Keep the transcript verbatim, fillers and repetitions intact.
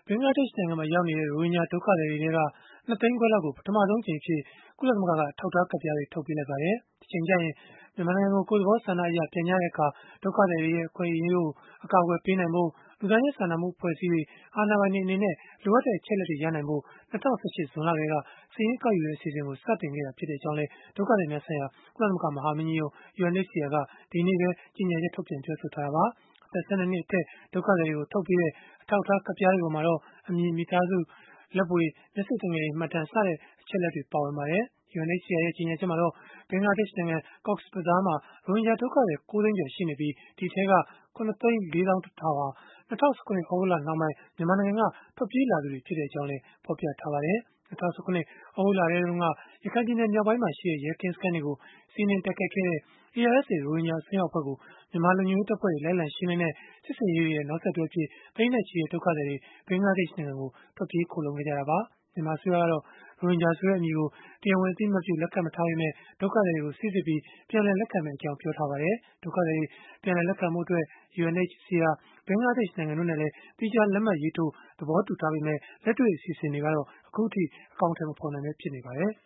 ဘင်္ဂလားဒေ့ရှ်နိုင်ငံမှာ ရောက်နေတဲ့ ရိုဟင်ဂျာဒုက္ခသည်တွေထဲက ၂ သိန်းခွဲလောက်ကို ပထမဆုံးအကြိမ်အဖြစ် ကုလသမဂ္ဂက အထောက်အထားကဒ်ပြားတွေ ထုတ်ပေးလိုက်ပါတယ်။ တချိန်ကျရင် မြန်မာနိုင်ငံကို ကိုယ့်သဘောဆန္ဒအရ ပြန်ကြတဲ့အခါ ဒုက္ခသည်တွေရဲ့ အခွင့်အရေးကို အကာအကွယ်ပေးနိုင်ဖို့ လူသားချင်းစာနာမှု အဖွဲ့အစည်းတွေ၊ အာဏာပိုင်တွေ အနေနဲ့ လိုအပ်တဲ့ အချက်အလက်တွေ ရနိုင်ဖို့ ၂၀၁၈ ဇွန်လကတည်းက စာရင်းကောက်ယူတဲ့ အစီအစဉ်ကို စတင်ခဲ့တာ ဖြစ်ကြောင်းလည်း ဒုက္ခသည်များဆိုင်ရာ ကုလသမဂ္ဂ မဟာမင်းကြီးရုံး (ယူအန်အိတ်စီအာ) က ဒီကနေ့ပဲ ကြေညာချက် ထုတ်ပြန်ပြောဆိုထားတာပါ။ အသက် ၁၂ နှစ်အထက် ဒုက္ခသည်တွေကို ထုတ်ပေးတဲ့ အထောက်အထား ကဒ်ပြားတွေပေါ်မှာတော့ အမည်၊ မိသားစု၊ လက်ဗွေ၊ မျက်စေ့သငယ်မှတ်တမ်း စတဲ့ အချက်အလက်တွေ ပါဝင်ပါတယ်။ ယူအန်အိတ်စီအာ ရဲ့ ကြေညာချက်မှာတော့ ဘင်္ဂလားဒေ့ရှ်နိုင်ငံ Cox's Bazar မှာ ရိုဟင်ဂျာဒုက္ခသည် ၉ သိန်းကျော် ရှိနေပြီး၊ ဒီအထဲက ၇ သိန်း ၄ သောင်း ၁ ထောင်ဟာ ၂၀၁၇ သြဂုတ်လနှောင်းပိုင်း မြန်မာနိုင်ငံက ထွက်ပြေးလာသူတွေ ဖြစ်ကြောင်းလည်း ဖော်ပြထားပါတယ်။ ၂၀၁၇ သြဂုတ်လထဲတုန်းက ရခိုင်ပြည်နယ် မြောက်ပိုင်းမှာရှိတဲ့ ရဲကင်းစခန်းတွေကို စီးနင်းတိုက်ခိုက်ခဲ့တဲ့ အေအာအက်စ်အေ ရိုဟင်ဂျာ အစွန်းရောက်အဖွဲ့ကို မြန်မာလုံခြုံရေးတပ်ဖွဲ့တွေ လိုက်လံရှင်းလင်းတဲ့ စစ်ဆင်ရေးတွေရဲ့ နောက်ဆက်တွဲအဖြစ် သိန်းနဲ့ချီတဲ့ ဒုက္ခသည်တွေ ဘင်္ဂလားဒေ့ရှ်နိုင်ငံကို ထွက်ပြေးခိုလှုံခဲ့ကြတာပါ။ မြန်မာအစိုးရကတော့ ရိုဟင်ဂျာဆိုတဲ့ အမည်ကို တရားဝင် အသိအမှတ်ပြု လက်ခံမထားပေမဲ့ ဒုက္ခသည်တွေကို စိစစ်ပြီး ပြန်လည်လက်ခံမယ့်အကြောင်း ပြောဆိုထားပါတယ်။ ဒုက္ခသည်တွေ ပြန်လည်လက်ခံဖို့အတွက် ယူအန်အိတ်စီအာ၊ ဘင်္ဂလားဒေ့ရှ်နိုင်ငံတို့နဲ့လည်း သီးခြားလက်မှတ်ရေးထိုး သဘောတူထားပေမဲ့ လက်တွေ့ အစီအစဉ်တွေကတော့ အခုအထိ အကောင်အထည် မဖော်နိုင်ပဲ ဖြစ်နေပါတယ်။